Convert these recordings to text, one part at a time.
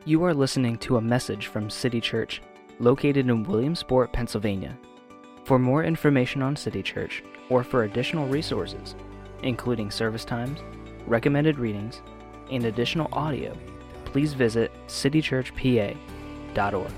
You are listening to a message from City Church, located in Williamsport, Pennsylvania. For more information on City Church, or for additional resources, including service times, recommended readings, and additional audio, please visit citychurchpa.org.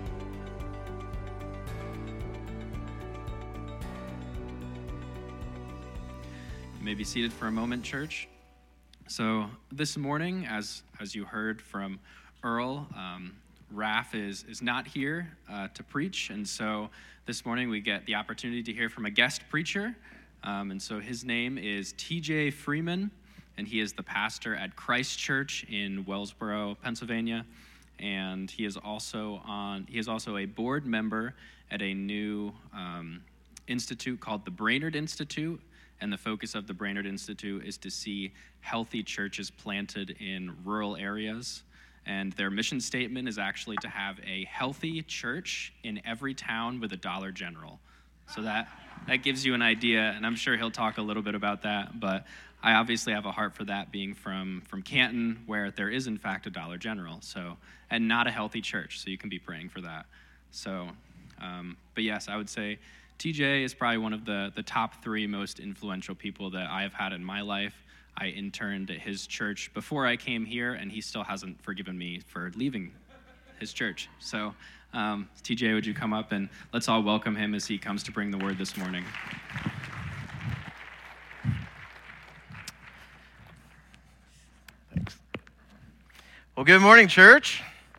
You may be seated for a moment, church. So this morning, as you heard from Earl, Raph is not here to preach, and so this morning we get the opportunity to hear from a guest preacher, and so his name is TJ Freeman, and he is the pastor at Christ Church in Wellsboro, Pennsylvania, and he is also a board member at a new institute called the Brainerd Institute, and the focus of the Brainerd Institute is to see healthy churches planted in rural areas. And their mission statement is actually to have a healthy church in every town with a Dollar General. So that gives you an idea, and I'm sure he'll talk a little bit about that, but I obviously have a heart for that, being from Canton, where there is in fact a Dollar General, so, and not a healthy church, so you can be praying for that. So, but yes, I would say TJ is probably one of the top 3 most influential people that I have had in my life. I interned at his church before I came here, and he still hasn't forgiven me for leaving his church. So, TJ, would you come up and let's all welcome him as he comes to bring the word this morning. Thanks. Well, good morning, church.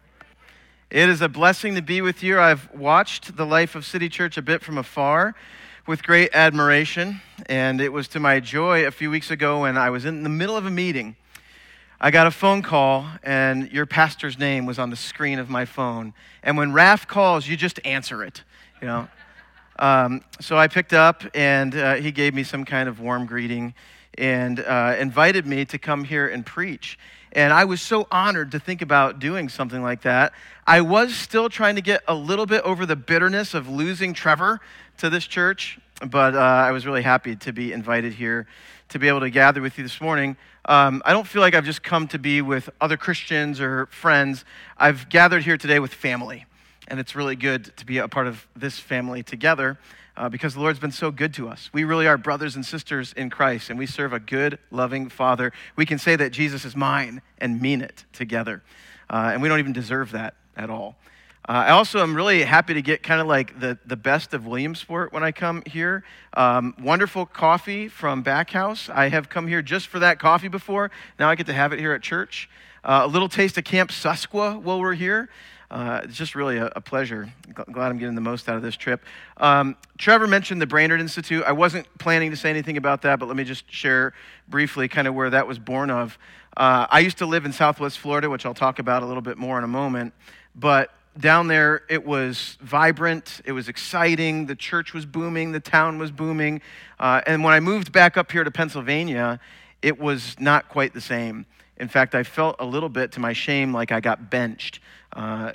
It is a blessing to be with you. I've watched the life of City Church a bit from afar with great admiration, and it was to my joy a few weeks ago when I was in the middle of a meeting. I got a phone call, and your pastor's name was on the screen of my phone. And when Raph calls, you just answer it, you know. So I picked up, and he gave me some kind of warm greeting and invited me to come here and preach. And I was so honored to think about doing something like that. I was still trying to get a little bit over the bitterness of losing Trevor to this church, but I was really happy to be invited here to be able to gather with you this morning. I don't feel like I've just come to be with other Christians or friends. I've gathered here today with family, and it's really good to be a part of this family together because the Lord's been so good to us. We really are brothers and sisters in Christ, and we serve a good, loving Father. We can say that Jesus is mine and mean it together, and we don't even deserve that at all. I also am really happy to get kind of like the best of Williamsport when I come here. Wonderful coffee from Backhouse. I have come here just for that coffee before. Now I get to have it here at church. A little taste of Camp Susqua while we're here. It's just really a pleasure. Glad I'm getting the most out of this trip. Trevor mentioned the Brainerd Institute. I wasn't planning to say anything about that, but let me just share briefly kind of where that was born of. I used to live in Southwest Florida, which I'll talk about a little bit more in a moment, but down there, it was vibrant, it was exciting, the church was booming, the town was booming, and when I moved back up here to Pennsylvania, it was not quite the same. In fact, I felt a little bit, to my shame, like I got benched. I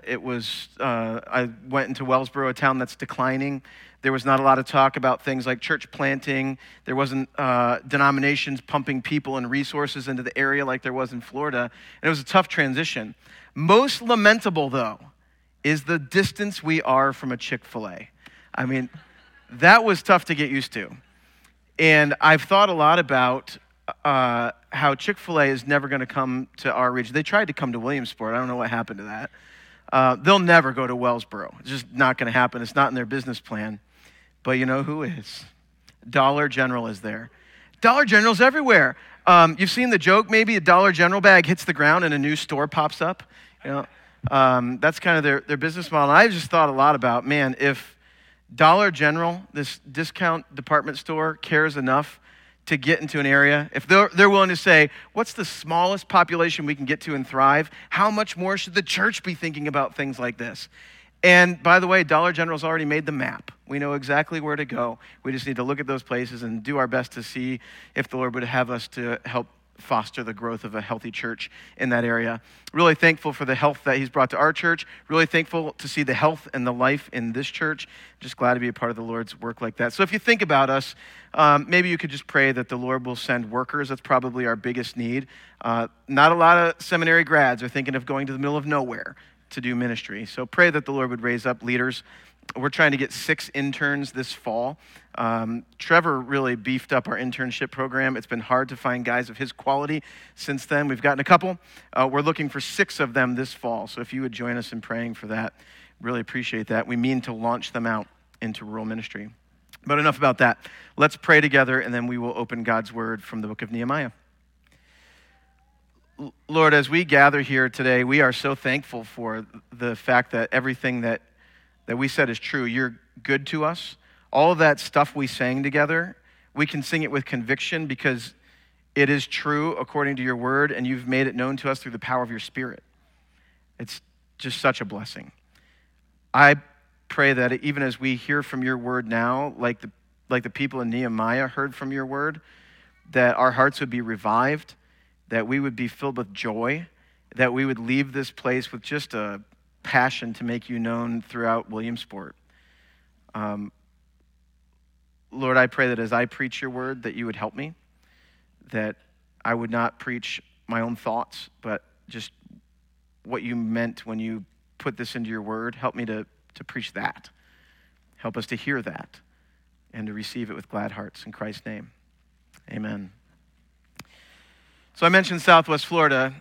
went into Wellsboro, a town that's declining. There was not a lot of talk about things like church planting. There wasn't denominations pumping people and resources into the area like there was in Florida, and it was a tough transition. Most lamentable, though, is the distance we are from a Chick-fil-A. I mean, that was tough to get used to. And I've thought a lot about how Chick-fil-A is never going to come to our region. They tried to come to Williamsport. I don't know what happened to that. They'll never go to Wellsboro. It's just not going to happen. It's not in their business plan. But you know who is? Dollar General is there. Dollar General's everywhere. You've seen the joke, maybe a Dollar General bag hits the ground and a new store pops up, you know? That's kind of their business model. And I just thought a lot about, man, if Dollar General, this discount department store, cares enough to get into an area, if they're willing to say, what's the smallest population we can get to and thrive, how much more should the church be thinking about things like this? And by the way, Dollar General's already made the map. We know exactly where to go. We just need to look at those places and do our best to see if the Lord would have us to help foster the growth of a healthy church in that area. Really thankful for the health that he's brought to our church. Really thankful to see the health and the life in this church. Just glad to be a part of the Lord's work like that. So if you think about us, maybe you could just pray that the Lord will send workers. That's probably our biggest need. Not a lot of seminary grads are thinking of going to the middle of nowhere to do ministry. So pray that the Lord would raise up leaders. We're trying to get 6 interns this fall. Trevor really beefed up our internship program. It's been hard to find guys of his quality since then. We've gotten a couple. We're looking for 6 of them this fall. So if you would join us in praying for that, really appreciate that. We mean to launch them out into rural ministry. But enough about that. Let's pray together, and then we will open God's word from the book of Nehemiah. Lord, as we gather here today, we are so thankful for the fact that everything that we said is true. You're good to us. All of that stuff we sang together, we can sing it with conviction because it is true according to your word, and you've made it known to us through the power of your Spirit. It's just such a blessing. I pray that even as we hear from your word now, like the people in Nehemiah heard from your word, that our hearts would be revived, that we would be filled with joy, that we would leave this place with just a passion to make you known throughout Williamsport. Lord, I pray that as I preach your word, that you would help me, that I would not preach my own thoughts, but just what you meant when you put this into your word. Help me to preach that. Help us to hear that and to receive it with glad hearts. In Christ's name, amen. So I mentioned Southwest Florida.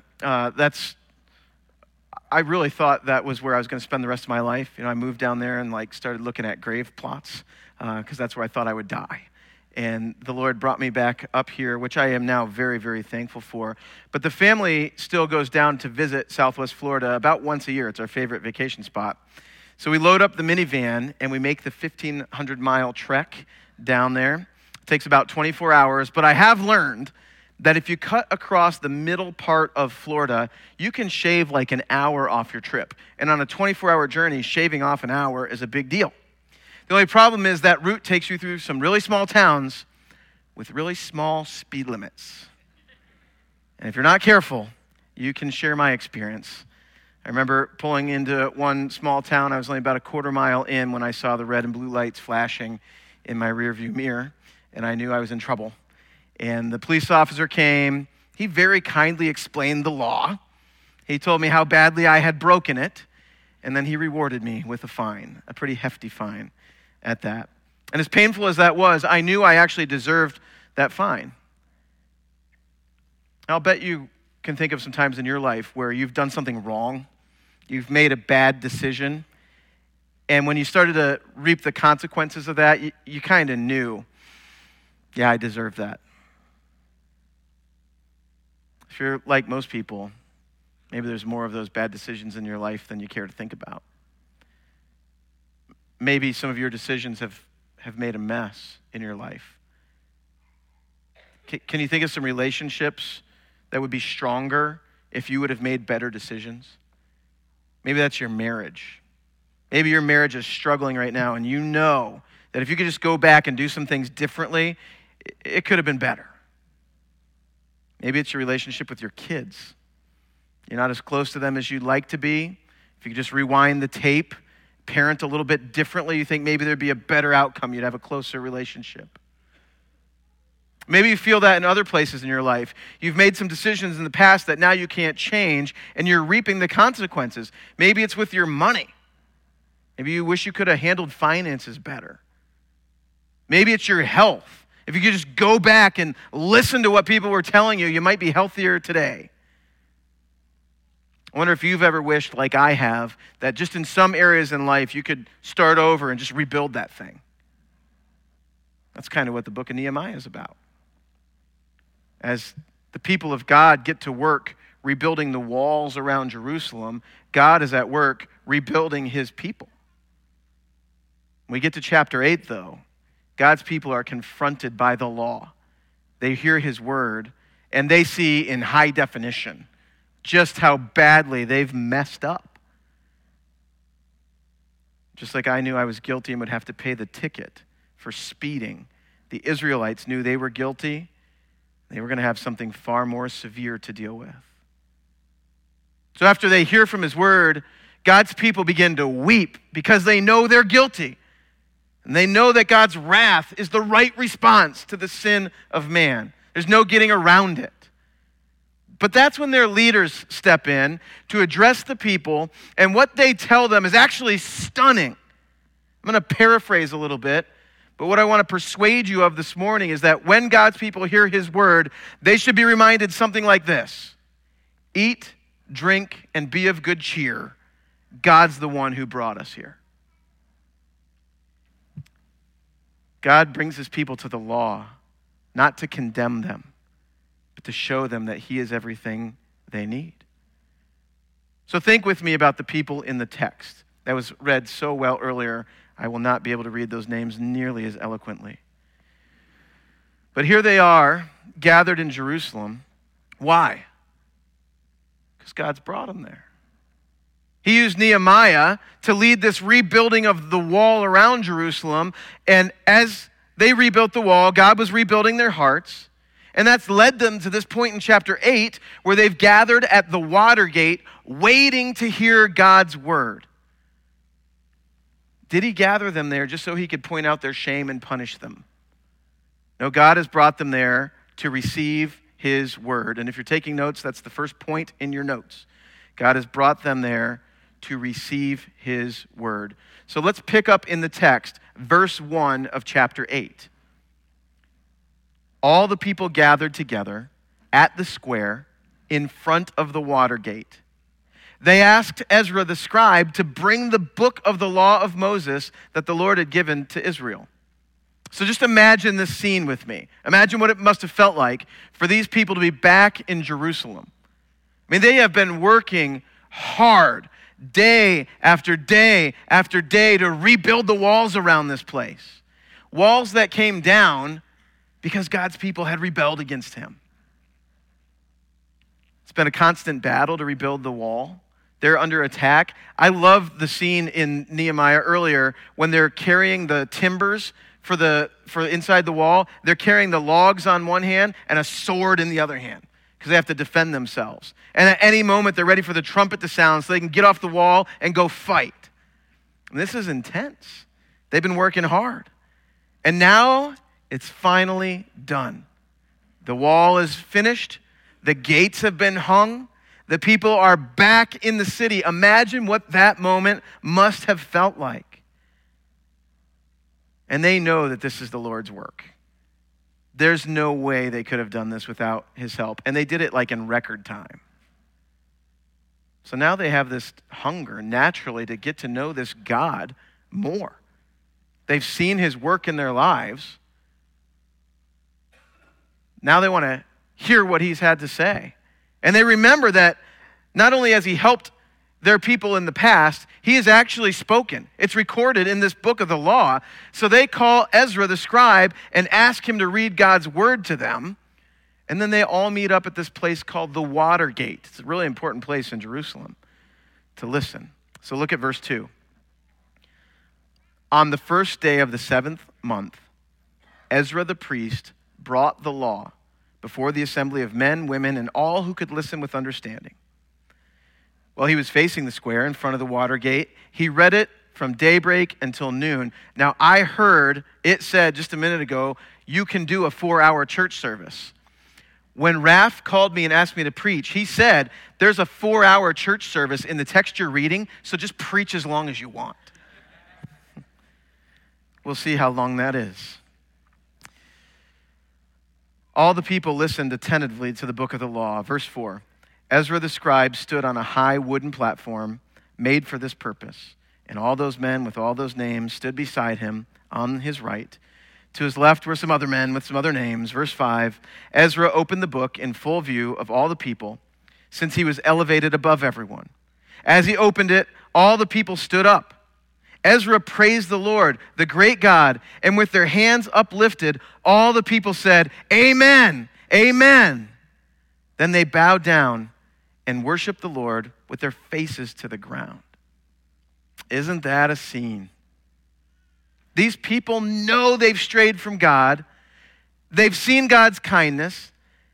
I really thought that was where I was going to spend the rest of my life. I moved down there and started looking at grave plots because that's where I thought I would die. And the Lord brought me back up here, which I am now very, very thankful for. But the family still goes down to visit Southwest Florida about once a year. It's our favorite vacation spot. So we load up the minivan and we make the 1,500-mile trek down there. It takes about 24 hours, but I have learned that if you cut across the middle part of Florida, you can shave like an hour off your trip. And on a 24-hour journey, shaving off an hour is a big deal. The only problem is that route takes you through some really small towns with really small speed limits. And if you're not careful, you can share my experience. I remember pulling into one small town. I was only about a quarter mile in when I saw the red and blue lights flashing in my rearview mirror, and I knew I was in trouble. And the police officer came. He very kindly explained the law. He told me how badly I had broken it, and then he rewarded me with a fine, a pretty hefty fine at that. And as painful as that was, I knew I actually deserved that fine. I'll bet you can think of some times in your life where you've done something wrong, you've made a bad decision, and when you started to reap the consequences of that, you kind of knew, yeah, I deserve that. If you're like most people, maybe there's more of those bad decisions in your life than you care to think about. Maybe some of your decisions have made a mess in your life. Can you think of some relationships that would be stronger if you would have made better decisions? Maybe that's your marriage. Maybe your marriage is struggling right now, and you know that if you could just go back and do some things differently, it could have been better. Maybe it's your relationship with your kids. You're not as close to them as you'd like to be. If you could just rewind the tape, parent a little bit differently, you think maybe there'd be a better outcome. You'd have a closer relationship. Maybe you feel that in other places in your life. You've made some decisions in the past that now you can't change, and you're reaping the consequences. Maybe it's with your money. Maybe you wish you could have handled finances better. Maybe it's your health. If you could just go back and listen to what people were telling you, you might be healthier today. I wonder if you've ever wished, like I have, that just in some areas in life you could start over and just rebuild that thing. That's kind of what the book of Nehemiah is about. As the people of God get to work rebuilding the walls around Jerusalem, God is at work rebuilding his people. When we get to chapter 8, though, God's people are confronted by the law. They hear his word, and they see in high definition just how badly they've messed up. Just like I knew I was guilty and would have to pay the ticket for speeding, the Israelites knew they were guilty. They were going to have something far more severe to deal with. So after they hear from his word, God's people begin to weep because they know they're guilty. And they know that God's wrath is the right response to the sin of man. There's no getting around it. But that's when their leaders step in to address the people, and what they tell them is actually stunning. I'm going to paraphrase a little bit, but what I want to persuade you of this morning is that when God's people hear his word, they should be reminded something like this: eat, drink, and be of good cheer. God's the one who brought us here. God brings his people to the law, not to condemn them, but to show them that he is everything they need. So think with me about the people in the text. That was read so well earlier, I will not be able to read those names nearly as eloquently. But here they are, gathered in Jerusalem. Why? Because God's brought them there. He used Nehemiah to lead this rebuilding of the wall around Jerusalem. And as they rebuilt the wall, God was rebuilding their hearts. And that's led them to this point in chapter 8 where they've gathered at the water gate waiting to hear God's word. Did he gather them there just so he could point out their shame and punish them? No, God has brought them there to receive his word. And if you're taking notes, that's the first point in your notes. God has brought them there to receive his word. So let's pick up in the text, verse 1 of chapter 8. All the people gathered together at the square in front of the water gate. They asked Ezra the scribe to bring the book of the law of Moses that the Lord had given to Israel. So just imagine this scene with me. Imagine what it must have felt like for these people to be back in Jerusalem. I mean, they have been working hard day after day after day to rebuild the walls around this place. Walls that came down because God's people had rebelled against him. It's been a constant battle to rebuild the wall. They're under attack. I love the scene in Nehemiah earlier when they're carrying the timbers for inside the wall. They're carrying the logs on one hand and a sword in the other hand, because they have to defend themselves. And at any moment, they're ready for the trumpet to sound so they can get off the wall and go fight. And this is intense. They've been working hard. And now it's finally done. The wall is finished. The gates have been hung. The people are back in the city. Imagine what that moment must have felt like. And they know that this is the Lord's work. There's no way they could have done this without his help. And they did it like in record time. So now they have this hunger naturally to get to know this God more. They've seen his work in their lives. Now they want to hear what he's had to say. And they remember that not only has he helped their people in the past, he has actually spoken. It's recorded in this book of the law. So they call Ezra the scribe and ask him to read God's word to them. And then they all meet up at this place called the Water Gate. It's a really important place in Jerusalem to listen. So look at verse 2. On the first day of the 7th month, Ezra the priest brought the law before the assembly of men, women, and all who could listen with understanding. While he was facing the square in front of the water gate, he read it from daybreak until noon. Now, I heard it said just a minute ago, you can do a 4-hour church service. When Raph called me and asked me to preach, he said, there's a 4-hour church service in the text you're reading, so just preach as long as you want. We'll see how long that is. All the people listened attentively to the book of the law. Verse 4, Ezra the scribe stood on a high wooden platform made for this purpose, and all those men with all those names stood beside him on his right. To his left were some other men with some other names. Verse 5, Ezra opened the book in full view of all the people, since he was elevated above everyone. As he opened it, all the people stood up. Ezra praised the Lord, the great God, and with their hands uplifted, all the people said, Amen, Amen. Then they bowed down and worshiped the Lord with their faces to the ground. Isn't that a scene? These people know they've strayed from God. They've seen God's kindness.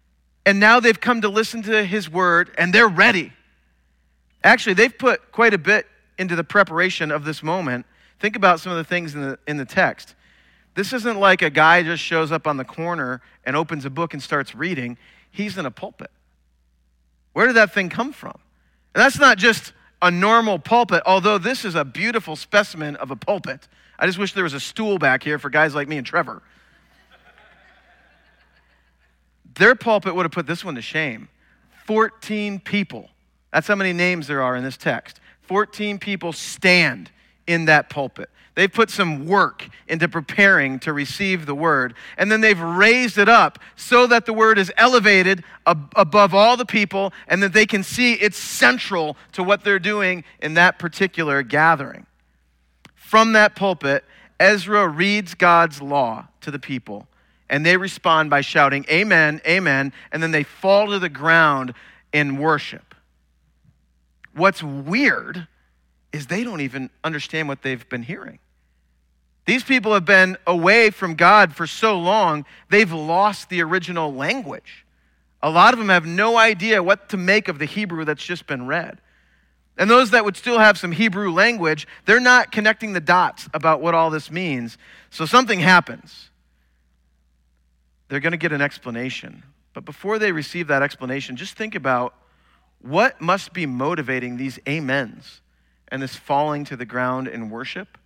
and now they've come to listen to his word, and they're ready. Actually, they've put quite a bit into the preparation of this moment. Think about some of the things in the text. This isn't like a guy just shows up on the corner and opens a book and starts reading. He's in a pulpit. Where did that thing come from? And that's not just a normal pulpit, although this is a beautiful specimen of a pulpit. I just wish there was a stool back here for guys like me and Trevor. Their pulpit would have put this one to shame. 14 people. That's how many names there are in this text. 14 people stand in that pulpit. They've put some work into preparing to receive the word, and then they've raised it up so that the word is elevated above all the people, and that they can see it's central to what they're doing in that particular gathering. From that pulpit, Ezra reads God's law to the people, and they respond by shouting, "Amen, amen," and then they fall to the ground in worship. What's weird is they don't even understand what they've been hearing. These people have been away from God for so long, they've lost the original language. A lot of them have no idea what to make of the Hebrew that's just been read. And those that would still have some Hebrew language, they're not connecting the dots about what all this means. So something happens. They're going to get an explanation. But before they receive that explanation, just think about what must be motivating these amens and this falling to the ground in worship.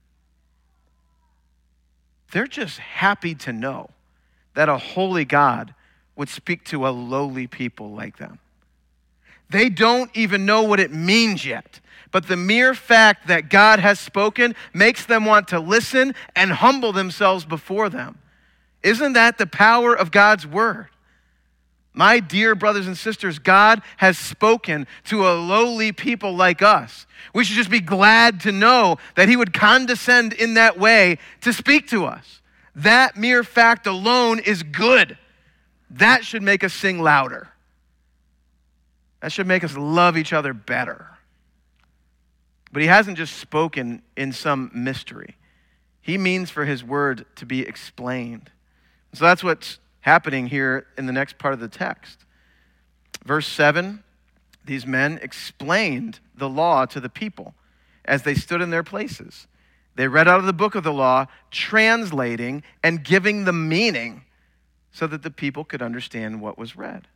They're just happy to know that a holy God would speak to a lowly people like them. They don't even know what it means yet, but the mere fact that God has spoken makes them want to listen and humble themselves before them. Isn't that the power of God's word? My dear brothers and sisters, God has spoken to a lowly people like us. We should just be glad to know that he would condescend in that way to speak to us. That mere fact alone is good. That should make us sing louder. That should make us love each other better. But he hasn't just spoken in some mystery. He means for his word to be explained. So that's what's happening here in the next part of the text. Verse 7, these men explained the law to the people as they stood in their places. They read out of the book of the law, translating and giving the meaning so that the people could understand what was read.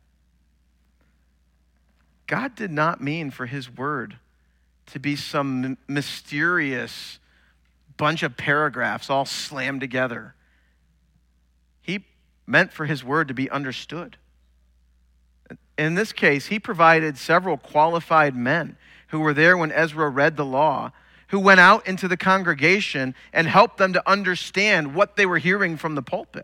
God did not mean for his word to be some mysterious bunch of paragraphs all slammed together. He meant for his word to be understood. In this case, he provided several qualified men who were there when Ezra read the law, who went out into the congregation and helped them to understand what they were hearing from the pulpit.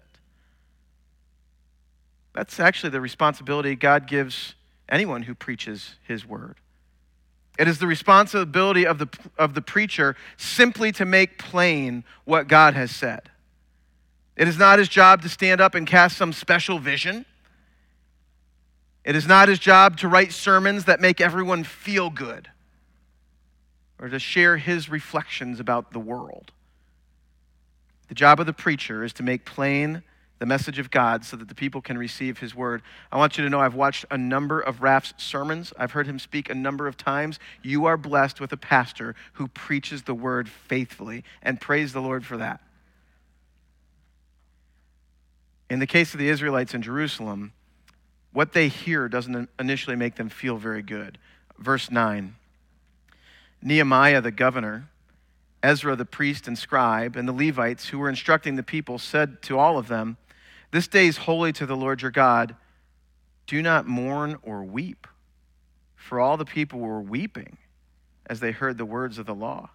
That's actually the responsibility God gives anyone who preaches his word. It is the responsibility of the preacher simply to make plain what God has said. It is not his job to stand up and cast some special vision. It is not his job to write sermons that make everyone feel good or to share his reflections about the world. The job of the preacher is to make plain the message of God so that the people can receive his word. I want you to know I've watched a number of Raf's sermons. I've heard him speak a number of times. You are blessed with a pastor who preaches the word faithfully, and praise the Lord for that. In the case of the Israelites in Jerusalem, what they hear doesn't initially make them feel very good. Verse 9, Nehemiah the governor, Ezra the priest and scribe, and the Levites who were instructing the people said to all of them, "This day is holy to the Lord your God. Do not mourn or weep." For all the people were weeping as they heard the words of the law.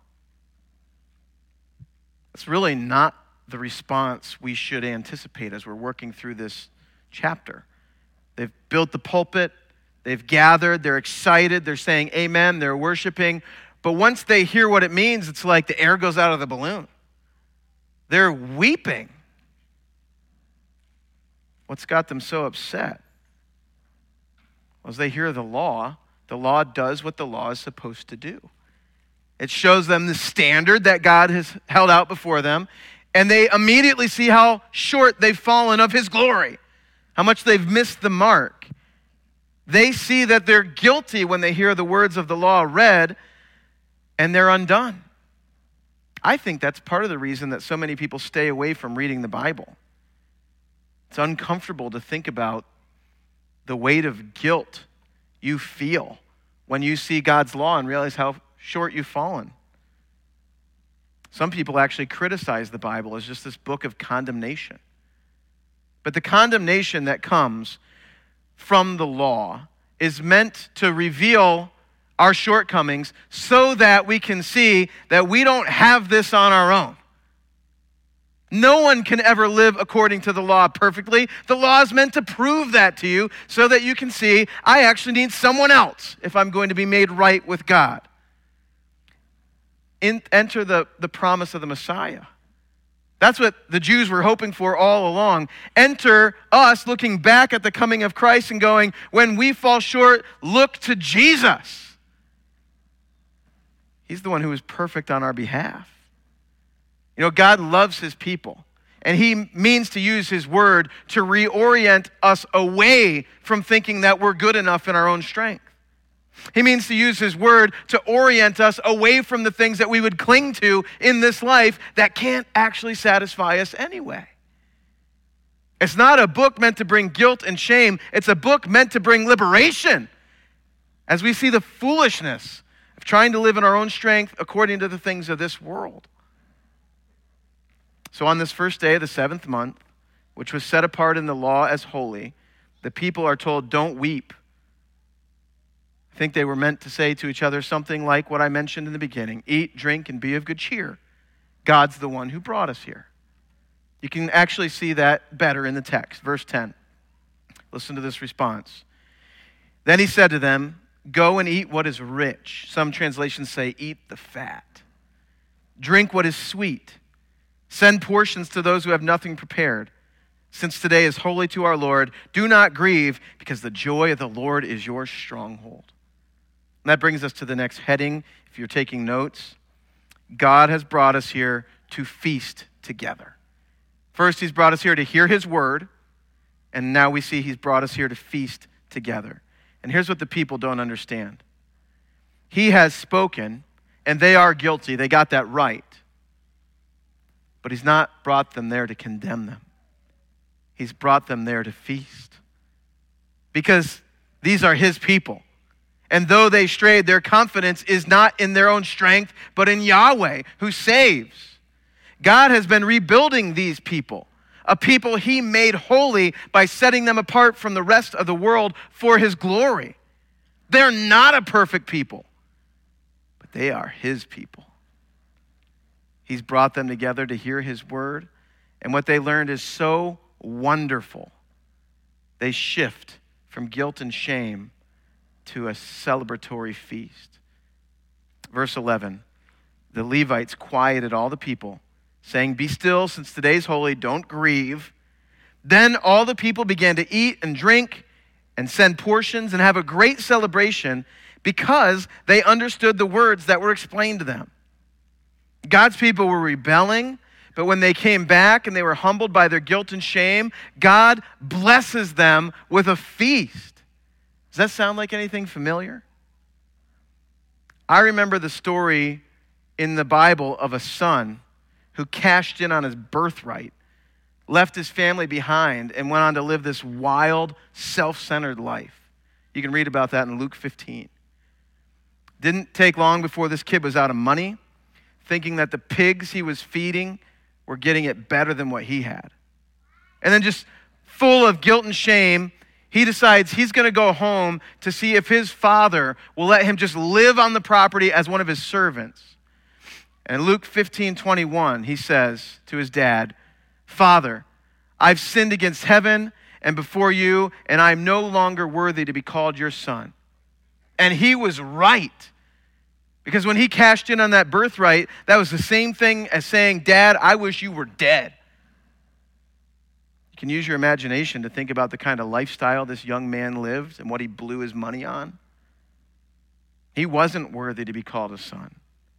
It's really not the response we should anticipate as we're working through this chapter. They've built the pulpit, they've gathered, they're excited, they're saying amen, they're worshiping. But once they hear what it means, it's like the air goes out of the balloon. They're weeping. What's got them so upset? Well, as they hear the law does what the law is supposed to do. It shows them the standard that God has held out before them, and they immediately see how short they've fallen of his glory, how much they've missed the mark. They see that they're guilty when they hear the words of the law read, and they're undone. I think that's part of the reason that so many people stay away from reading the Bible. It's uncomfortable to think about the weight of guilt you feel when you see God's law and realize how short you've fallen. Some people actually criticize the Bible as just this book of condemnation. But the condemnation that comes from the law is meant to reveal our shortcomings so that we can see that we don't have this on our own. No one can ever live according to the law perfectly. The law is meant to prove that to you so that you can see, I actually need someone else if I'm going to be made right with God. Enter the promise of the Messiah. That's what the Jews were hoping for all along. Enter us looking back at the coming of Christ and going, when we fall short, look to Jesus. He's the one who is perfect on our behalf. You know, God loves his people, and he means to use his word to reorient us away from thinking that we're good enough in our own strength. He means to use his word to orient us away from the things that we would cling to in this life that can't actually satisfy us anyway. It's not a book meant to bring guilt and shame. It's a book meant to bring liberation as we see the foolishness of trying to live in our own strength according to the things of this world. So on this first day of the 7th month, which was set apart in the law as holy, the people are told, don't weep. I think they were meant to say to each other something like what I mentioned in the beginning. Eat, drink, and be of good cheer. God's the one who brought us here. You can actually see that better in the text. Verse 10. Listen to this response. Then he said to them, go and eat what is rich. Some translations say, eat the fat. Drink what is sweet. Send portions to those who have nothing prepared. Since today is holy to our Lord, do not grieve, because the joy of the Lord is your stronghold. And that brings us to the next heading, if you're taking notes. God has brought us here to feast together. First, he's brought us here to hear his word, and now we see he's brought us here to feast together. And here's what the people don't understand. He has spoken, and they are guilty. They got that right. But he's not brought them there to condemn them. He's brought them there to feast. Because these are his people. And though they strayed, their confidence is not in their own strength, but in Yahweh, who saves. God has been rebuilding these people, a people he made holy by setting them apart from the rest of the world for his glory. They're not a perfect people, but they are his people. He's brought them together to hear his word, and what they learned is so wonderful. They shift from guilt and shame to a celebratory feast. Verse 11, the Levites quieted all the people, saying, be still, since today's holy, don't grieve. Then all the people began to eat and drink and send portions and have a great celebration because they understood the words that were explained to them. God's people were rebelling, but when they came back and they were humbled by their guilt and shame, God blesses them with a feast. Does that sound like anything familiar? I remember the story in the Bible of a son who cashed in on his birthright, left his family behind, and went on to live this wild, self-centered life. You can read about that in Luke 15. Didn't take long before this kid was out of money, thinking that the pigs he was feeding were getting it better than what he had. And then just full of guilt and shame, he decides he's going to go home to see if his father will let him just live on the property as one of his servants. And in Luke 15:21, he says to his dad, Father, I've sinned against heaven and before you, and I'm no longer worthy to be called your son. And he was right. Because when he cashed in on that birthright, that was the same thing as saying, Dad, I wish you were dead. You can use your imagination to think about the kind of lifestyle this young man lived and what he blew his money on. He wasn't worthy to be called a son.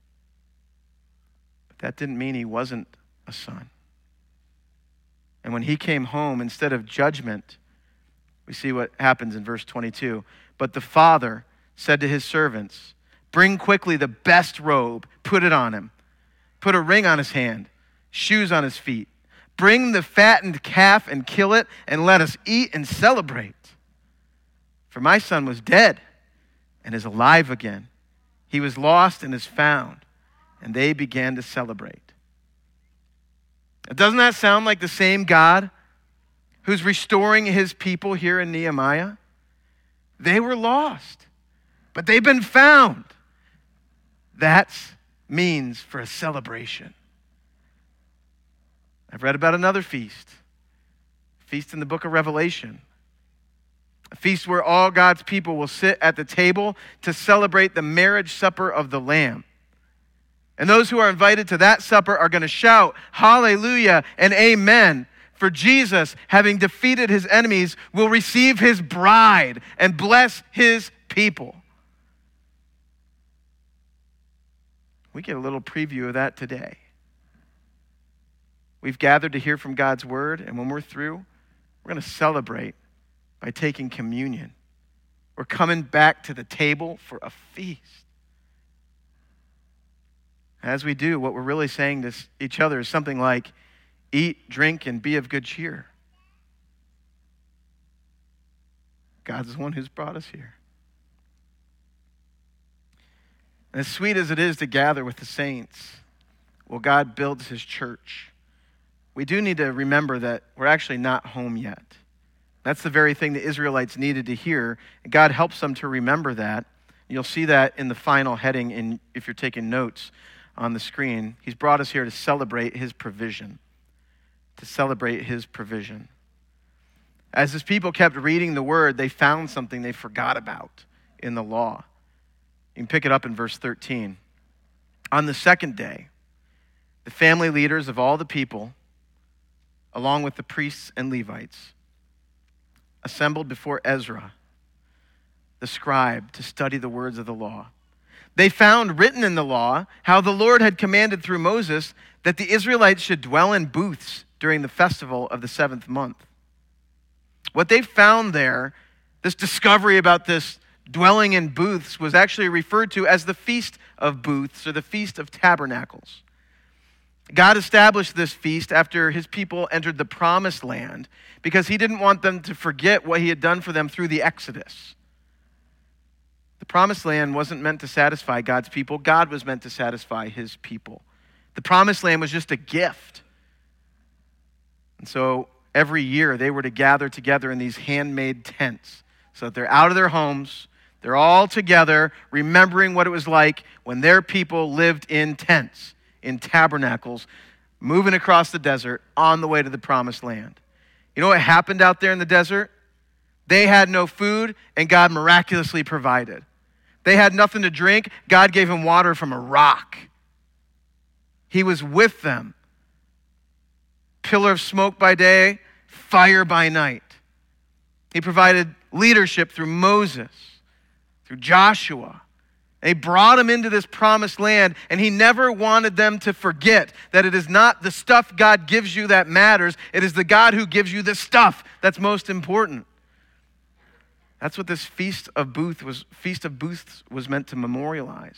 But that didn't mean he wasn't a son. And when he came home, instead of judgment, We see what happens in verse 22. But the father said to his servants, bring quickly the best robe, put it on him. Put a ring on his hand, shoes on his feet. Bring the fattened calf and kill it, and let us eat and celebrate. For my son was dead and is alive again. He was lost and is found. And they began to celebrate. Doesn't that sound like the same God who's restoring his people here in Nehemiah? They were lost, but they've been found. That's means for a celebration. I've read about another feast in the book of Revelation. A feast where all God's people will sit at the table to celebrate the marriage supper of the Lamb. And those who are invited to that supper are going to shout, hallelujah and amen. For Jesus, having defeated his enemies, will receive his bride and bless his people. We get a little preview of that today. We've gathered to hear from God's word, and when we're through, we're going to celebrate by taking communion. We're coming back to the table for a feast. As we do, what we're really saying to each other is something like, eat, drink, and be of good cheer. God's the one who's brought us here. And as sweet as it is to gather with the saints, well, God builds his church. We do need to remember that we're actually not home yet. That's the very thing the Israelites needed to hear. And God helps them to remember that. You'll see that in the final heading, if you're taking notes on the screen. He's brought us here to celebrate his provision. To celebrate his provision. As his people kept reading the word, they found something they forgot about in the law. You can pick it up in verse 13. On the second day, the family leaders of all the people, along with the priests and Levites, assembled before Ezra, the scribe, to study the words of the law. They found written in the law how the Lord had commanded through Moses that the Israelites should dwell in booths during the festival of the 7th month. What they found there, this discovery about this dwelling in booths, was actually referred to as the Feast of Booths, or the Feast of Tabernacles. God established this feast after his people entered the Promised Land because he didn't want them to forget what he had done for them through the Exodus. The Promised Land wasn't meant to satisfy God's people. God was meant to satisfy his people. The Promised Land was just a gift. And so every year they were to gather together in these handmade tents so that they're out of their homes. They're all together, remembering what it was like when their people lived in tents, in tabernacles, moving across the desert on the way to the Promised Land. You know what happened out there in the desert? They had no food, and God miraculously provided. They had nothing to drink. God gave them water from a rock. He was with them. Pillar of smoke by day, fire by night. He provided leadership through Moses, through Joshua. They brought them into this promised land, and he never wanted them to forget that it is not the stuff God gives you that matters. It is the God who gives you the stuff that's most important. That's what this Feast of Booths was meant to memorialize.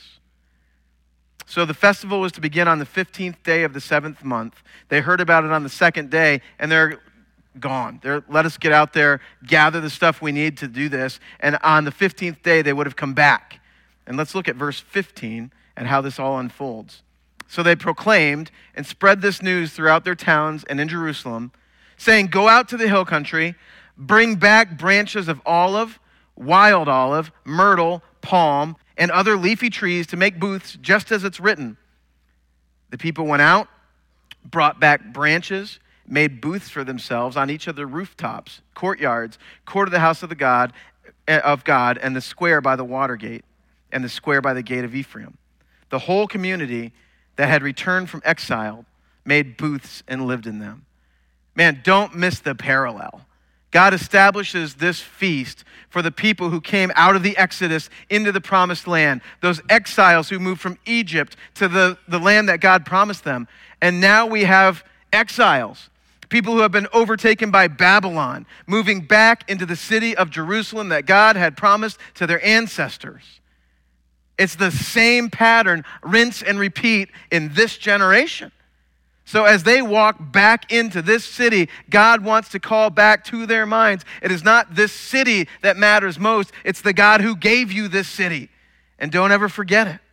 So the festival was to begin on the 15th day of the 7th month. They heard about it on the second day, and they're gone. Let us get out there, gather the stuff we need to do this. And on the 15th day, they would have come back. And let's look at verse 15 and how this all unfolds. So they proclaimed and spread this news throughout their towns and in Jerusalem, saying, "Go out to the hill country, bring back branches of olive, wild olive, myrtle, palm, and other leafy trees to make booths, just as it's written." The people went out, brought back branches, made booths for themselves on each of the rooftops, courtyards, court of the house of God, and the square by the water gate, and the square by the gate of Ephraim. The whole community that had returned from exile made booths and lived in them. Man, don't miss the parallel. God establishes this feast for the people who came out of the Exodus into the promised land, those exiles who moved from Egypt to the land that God promised them. And now we have exiles People who have been overtaken by Babylon, moving back into the city of Jerusalem that God had promised to their ancestors. It's the same pattern, rinse and repeat in this generation. So as they walk back into this city, God wants to call back to their minds. It is not this city that matters most. It's the God who gave you this city. And don't ever forget it.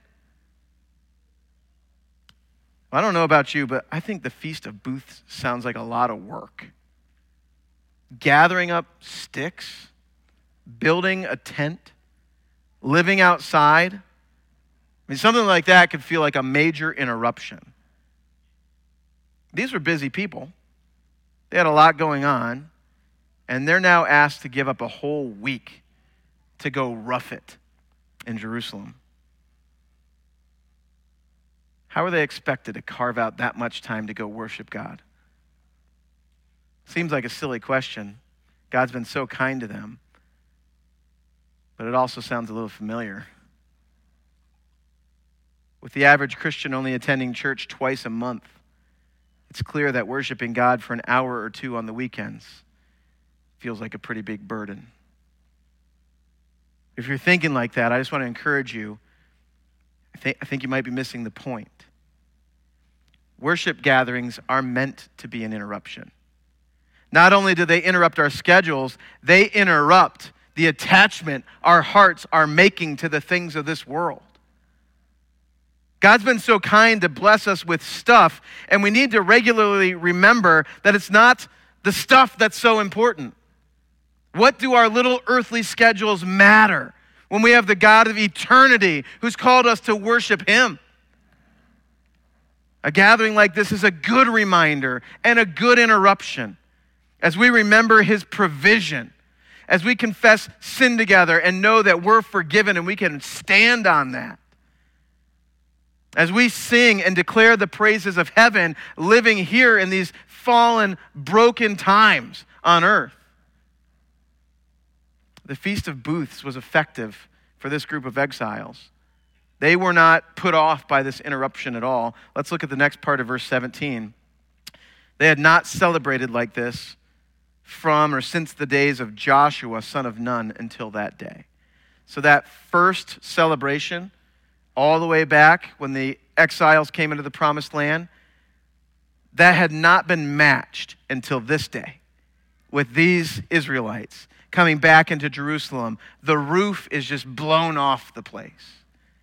I don't know about you, but I think the Feast of Booths sounds like a lot of work. Gathering up sticks, building a tent, living outside. I mean, something like that could feel like a major interruption. These were busy people. They had a lot going on, and they're now asked to give up a whole week to go rough it in Jerusalem. How are they expected to carve out that much time to go worship God? Seems like a silly question. God's been so kind to them, but it also sounds a little familiar. With the average Christian only attending church twice a month, it's clear that worshiping God for an hour or two on the weekends feels like a pretty big burden. If you're thinking like that, I just want to encourage you. I think you might be missing the point. Worship gatherings are meant to be an interruption. Not only do they interrupt our schedules, they interrupt the attachment our hearts are making to the things of this world. God's been so kind to bless us with stuff, and we need to regularly remember that it's not the stuff that's so important. What do our little earthly schedules matter when we have the God of eternity who's called us to worship Him? A gathering like this is a good reminder and a good interruption as we remember His provision, as we confess sin together and know that we're forgiven and we can stand on that. As we sing and declare the praises of heaven, living here in these fallen, broken times on earth. The Feast of Booths was effective for this group of exiles. They were not put off by this interruption at all. Let's look at the next part of verse 17. They had not celebrated like this from or since the days of Joshua, son of Nun, until that day. So that first celebration, all the way back when the exiles came into the promised land, that had not been matched until this day with these Israelites coming back into Jerusalem. The roof is just blown off the place.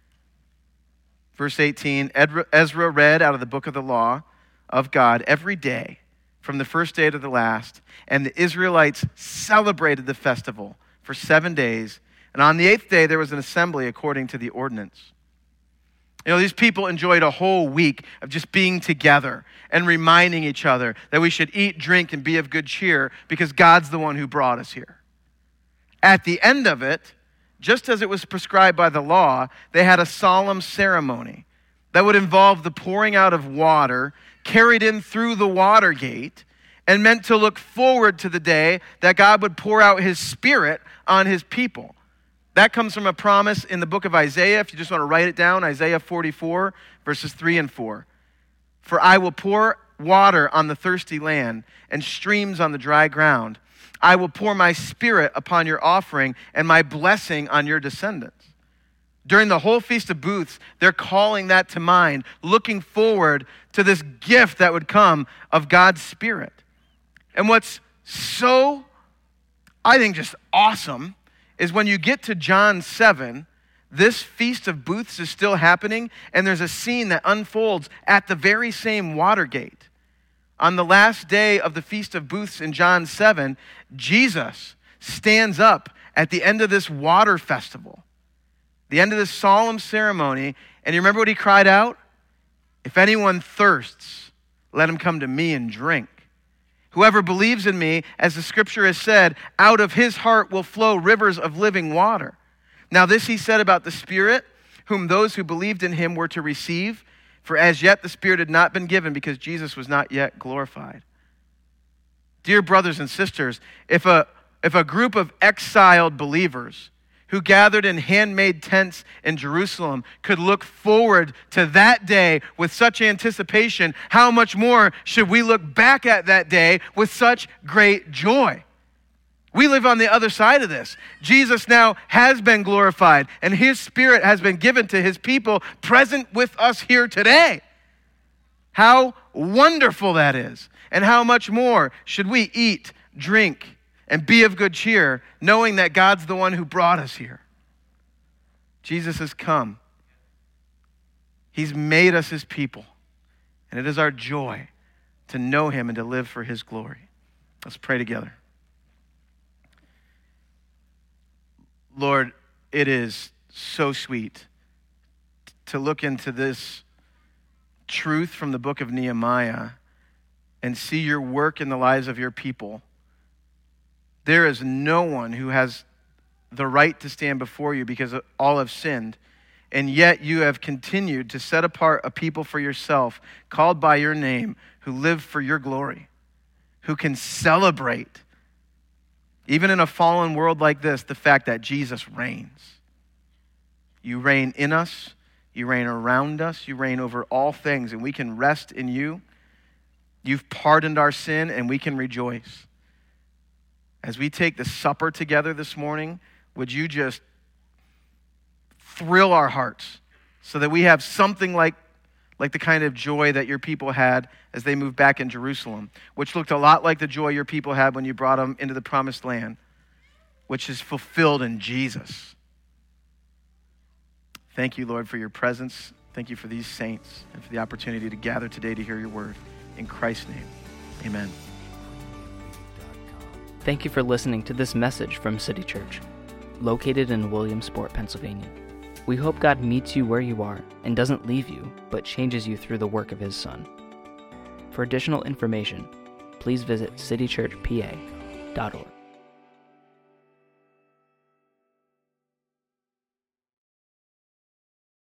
Verse 18, Ezra read out of the book of the law of God every day from the first day to the last, and the Israelites celebrated the festival for 7 days, and on the 8th day there was an assembly according to the ordinance. You know, these people enjoyed a whole week of just being together and reminding each other that we should eat, drink, and be of good cheer because God's the one who brought us here. At the end of it, just as it was prescribed by the law, they had a solemn ceremony that would involve the pouring out of water carried in through the water gate and meant to look forward to the day that God would pour out His Spirit on His people. That comes from a promise in the book of Isaiah. If you just want to write it down, Isaiah 44, verses 3 and 4. For I will pour water on the thirsty land and streams on the dry ground. I will pour my Spirit upon your offering and my blessing on your descendants. During the whole Feast of Booths, they're calling that to mind, looking forward to this gift that would come of God's Spirit. And what's so, I think, just awesome is when you get to John 7, this Feast of Booths is still happening, and there's a scene that unfolds at the very same water gate. On the last day of the Feast of Booths in John 7, Jesus stands up at the end of this water festival, the end of this solemn ceremony, and you remember what He cried out? If anyone thirsts, let him come to me and drink. Whoever believes in me, as the scripture has said, out of his heart will flow rivers of living water. Now this He said about the Spirit, whom those who believed in Him were to receive, for as yet the Spirit had not been given because Jesus was not yet glorified. Dear brothers and sisters, if a group of exiled believers who gathered in handmade tents in Jerusalem could look forward to that day with such anticipation, how much more should we look back at that day with such great joy? We live on the other side of this. Jesus now has been glorified, and his Spirit has been given to his people present with us here today. How wonderful that is, and how much more should we eat, drink, and be of good cheer, knowing that God's the one who brought us here. Jesus has come. He's made us his people, and it is our joy to know him and to live for his glory. Let's pray together. Lord, it is so sweet to look into this truth from the book of Nehemiah and see your work in the lives of your people. There is no one who has the right to stand before you because all have sinned, and yet you have continued to set apart a people for yourself, called by your name, who live for your glory, who can celebrate, even in a fallen world like this, the fact that Jesus reigns. You reign in us, you reign around us, you reign over all things, and we can rest in you. You've pardoned our sin, and we can rejoice. As we take the supper together this morning, would you just thrill our hearts so that we have something like the kind of joy that your people had as they moved back in Jerusalem, which looked a lot like the joy your people had when you brought them into the promised land, which is fulfilled in Jesus. Thank you, Lord, for your presence. Thank you for these saints and for the opportunity to gather today to hear your word. In Christ's name, amen. Thank you for listening to this message from City Church, located in Williamsport, Pennsylvania. We hope God meets you where you are and doesn't leave you, but changes you through the work of his Son. For additional information, please visit citychurchpa.org.